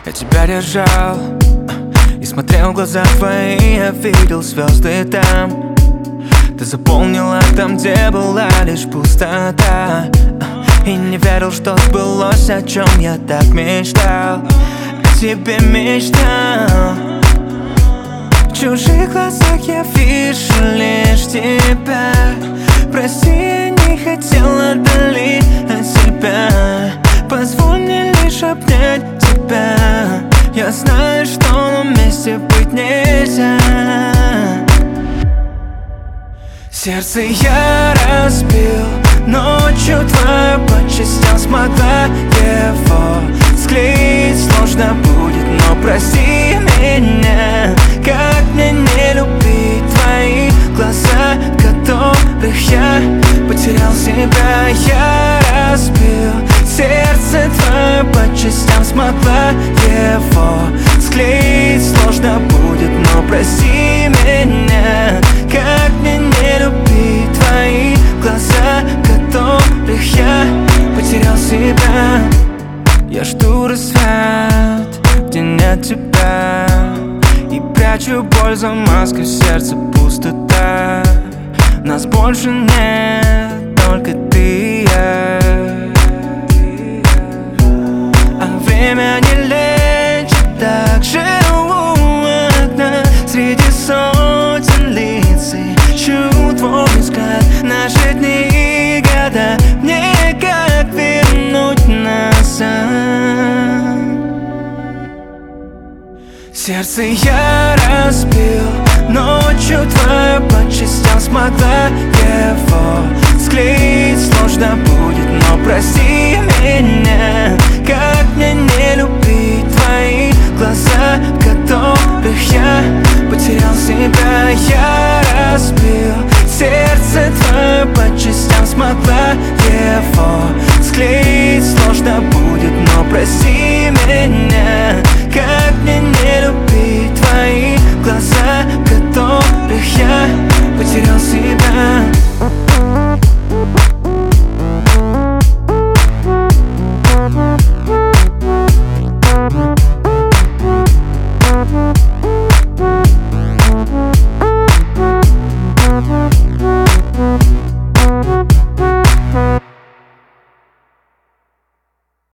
Я тебя держал и смотрел в глаза твои. Я видел звезды там. Ты заполнила там, где была лишь пустота. И не верил, что сбылось, о чем я так мечтал. О тебе мечтал. В чужих глазах я вижу лишь тебя. Прости, я не хотела отдалить от себя. Позволь мне лишь обнять тебя. Я знаю, что нам вместе быть нельзя. Сердце я разбил, ночью твою по частям смогла его склеить. Сложно будет, но прости меня. Как мне не любить твои глаза, в которых я потерял себя. Я разбил сердце твое по частям, смогла его склеить. Сложно будет, но прости меня. Как мне не любить твои глаза, в которых я потерял себя. Я жду рассвет, где нет тебя, и прячу боль за маской, в сердце пустота. Нас больше нет, только ты и я. А время не лечит, так же у окна. Среди сотен лиц ищу твой взгляд. Наши дни и года, мне как вернуть назад. Сердце я разбил, ночью твою по частям смогла его склеить. Сложно будет, но прости меня. Как мне не любить твои глаза, в которых я потерял себя. Я разбил сердце твое по частям, смогла его склеить. Сложно будет, но прости меня. Как мне не любить твои глаза, в которых я потерял себя.